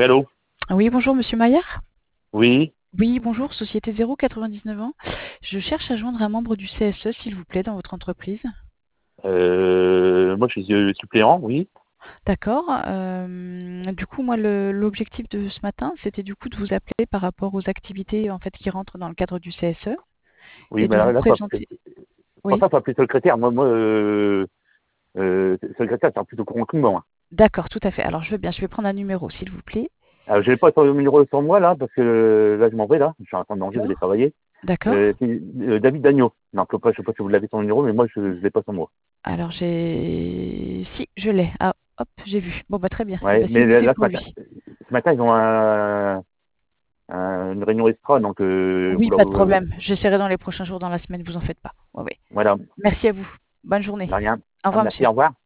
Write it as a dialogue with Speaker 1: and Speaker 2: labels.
Speaker 1: Oui, allô?
Speaker 2: Oui, bonjour Monsieur Maillard.
Speaker 1: Oui.
Speaker 2: Oui, bonjour, Société 99 ans. Je cherche à joindre un membre du CSE, s'il vous plaît, dans votre entreprise.
Speaker 1: Moi, je suis suppléant, oui.
Speaker 2: D'accord. Du coup, moi, l'objectif de ce matin, c'était du coup de vous appeler par rapport aux activités en fait qui rentrent dans le cadre du CSE
Speaker 1: Oui,
Speaker 2: et de
Speaker 1: mais
Speaker 2: vous
Speaker 1: là,
Speaker 2: présenter.
Speaker 1: pour
Speaker 2: Oui,
Speaker 1: ça, faut appeler secrétaire. Secrétaire, c'est plus au courant que moi.
Speaker 2: d'accord, tout à fait. Alors, je veux bien, je vais prendre un numéro, s'il vous plaît.
Speaker 1: Alors, j'ai pas ton numéro sur moi, là, parce que là, je m'en vais, là. Je suis en train de manger, je vais
Speaker 2: D'accord.
Speaker 1: travailler.
Speaker 2: D'accord.
Speaker 1: David Dagneau. Non, je sais pas si vous l'avez son numéro, mais moi, je l'ai pas sur moi.
Speaker 2: Alors, j'ai... Si, je l'ai. Ah, hop, j'ai vu. Bon, bah très bien. Eh
Speaker 1: Ouais,
Speaker 2: ben, c'est
Speaker 1: mais
Speaker 2: noté
Speaker 1: là,
Speaker 2: pour lui.
Speaker 1: ce matin, ils ont une réunion extra, donc,
Speaker 2: Oui, pas de problème. J'essaierai dans les prochains jours, dans la semaine, vous en faites pas. Oui, oui.
Speaker 1: voilà.
Speaker 2: Merci à vous. Bonne journée.
Speaker 1: De rien.
Speaker 2: Au
Speaker 1: Ah,
Speaker 2: revoir,
Speaker 1: merci,
Speaker 2: monsieur.
Speaker 1: au revoir.